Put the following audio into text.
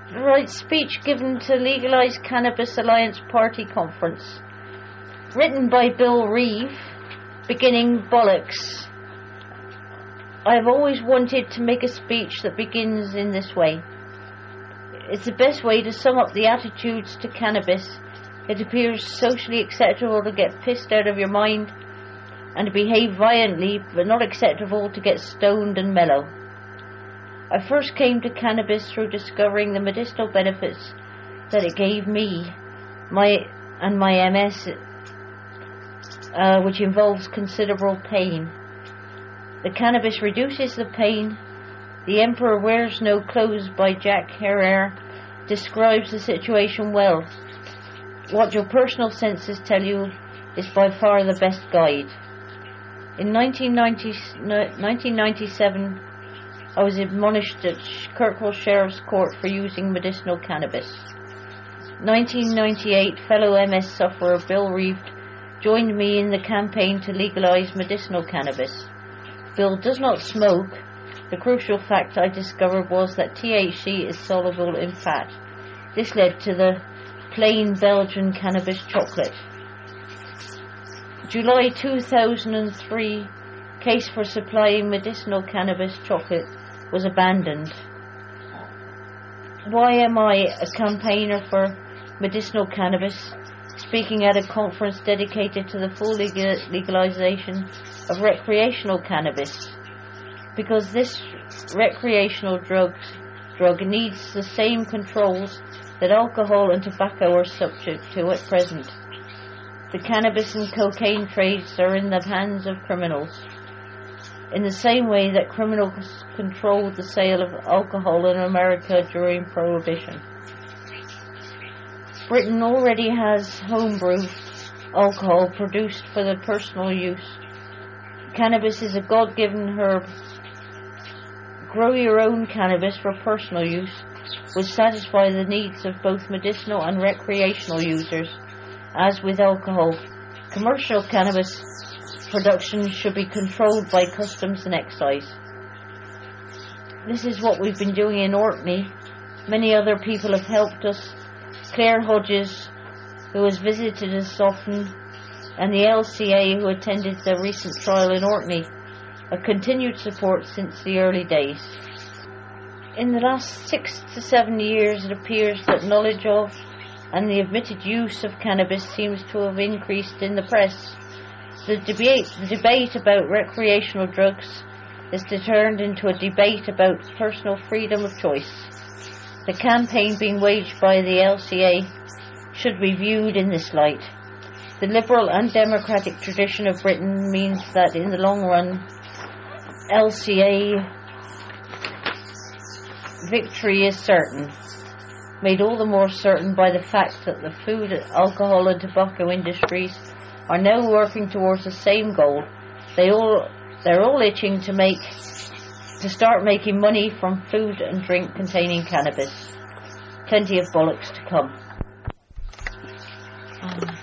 Right, speech given to Legalise Cannabis Alliance Party Conference. Written by Bill Reeve, beginning bollocks. I have always wanted to make a speech that begins in this way. It's the best way to sum up the attitudes to cannabis. It appears socially acceptable to get pissed out of your mind and to behave violently, but not acceptable to get stoned and mellow. I first came to cannabis through discovering the medicinal benefits that it gave me, my MS, which involves considerable pain. The cannabis reduces the pain. The Emperor Wears No Clothes by Jack Herer describes the situation well. What your personal senses tell you is by far the best guide. In 1997, I was admonished at Kirkwall Sheriff's Court for using medicinal cannabis. 1998, fellow MS sufferer Bill Reeve joined me in the campaign to legalise medicinal cannabis. Bill does not smoke. The crucial fact I discovered was that THC is soluble in fat. This led to the plain Belgian cannabis chocolate. July 2003, case for supplying medicinal cannabis chocolate was abandoned. Why am I a campaigner for medicinal cannabis, speaking at a conference dedicated to the full legalization of recreational cannabis? Because this recreational drug needs the same controls that alcohol and tobacco are subject to at present. The cannabis and cocaine trades are in the hands of criminals, in the same way that criminals controlled the sale of alcohol in America during Prohibition. Britain already has homebrew alcohol produced for the personal use. Cannabis is a God-given herb. Grow your own cannabis for personal use would satisfy the needs of both medicinal and recreational users. As with alcohol, commercial cannabis production should be controlled by customs and excise. This is what we've been doing in Orkney. Many other people have helped us. Claire Hodges, who has visited us often, and the LCA, who attended the recent trial in Orkney, have continued support since the early days. In the last 6 to 7 years, it appears that knowledge of and the admitted use of cannabis seems to have increased in the press. The debate about recreational drugs is turned into a debate about personal freedom of choice. The campaign being waged by the LCA should be viewed in this light. The liberal and democratic tradition of Britain means that in the long run, LCA victory is certain, made all the more certain by the fact that the food, alcohol and tobacco industries are now working towards the same goal. They're all itching to start making money from food and drink containing cannabis. Plenty of bollocks to come.